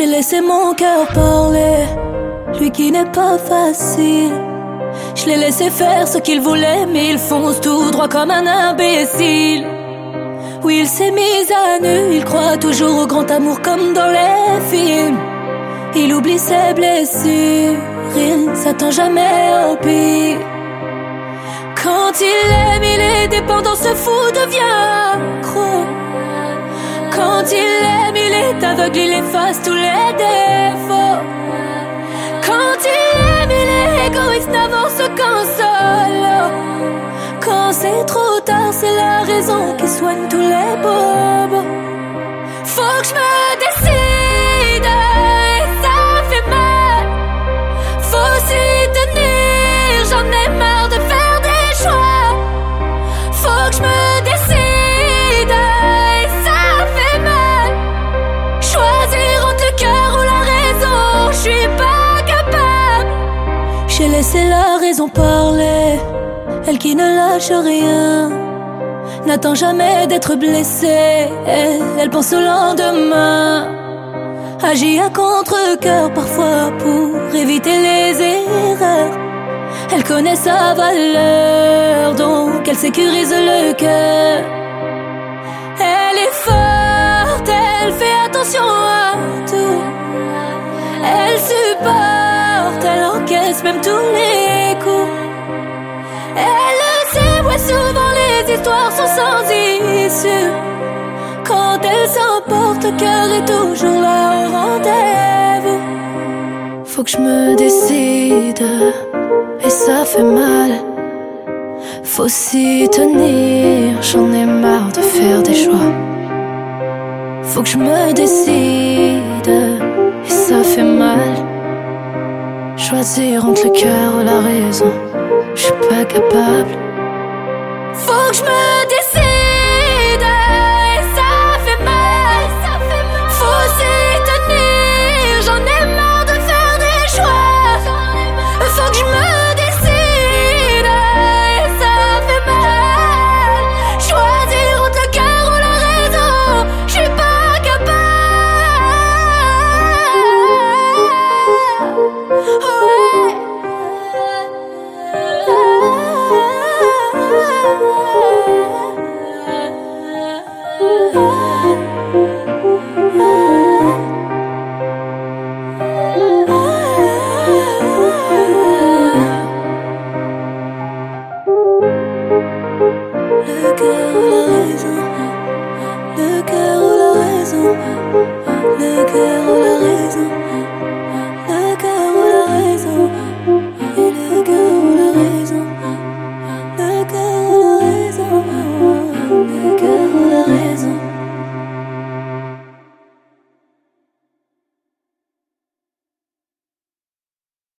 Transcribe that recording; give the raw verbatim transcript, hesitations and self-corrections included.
J'ai laissé mon cœur parler, lui qui n'est pas facile. Je l'ai laissé faire ce qu'il voulait, mais il fonce tout droit comme un imbécile. Oui, il s'est mis à nu, il croit toujours au grand amour comme dans les films. Il oublie ses blessures, il s'attend jamais au pire. Quand il aime, il est dépendant, se fout, devient accro. Quand il aime, il est aveugle, il efface tous les défauts. Quand il aime, il est égoïste, n'avance qu'en solo. Quand c'est trop tard, c'est la raison qui soigne tous les bobos. Faut que je me décide, et ça fait mal. Faut s'y tenir, j'en ai marre de faire des choix. Faut que je me décide, et ça fait mal. Choisir entre le cœur ou la raison, je suis pas capable. J'ai laissé la raison parler, elle qui ne lâche rien, n'attend jamais d'être blessée, elle, elle pense au lendemain. Agit à contre-cœur parfois pour éviter les erreurs. Elle connaît sa valeur, donc elle sécurise le cœur. Elle est forte, elle fait attention à tout. Elle supporte, elle encaisse même tous les coups. Elle le sait, ouais, souvent les histoires sont sans issue. Quand elle s'emporte, le cœur est toujours là au rendez-vous. Faut que je me décide, et ça fait mal. Faut s'y tenir, j'en ai marre de faire des choix. Faut que je me décide, et ça fait mal. Choisir entre le cœur ou la raison, je suis pas capable. Faut que je me décide, et ça fait mal. Faut s'y tenir, j'en ai marre de faire des choix. Faut que je me décide, et ça fait mal. Choisir entre le cœur ou la raison, je suis pas capable. Ouais. Le cœur ou la raison, le cœur ou la raison.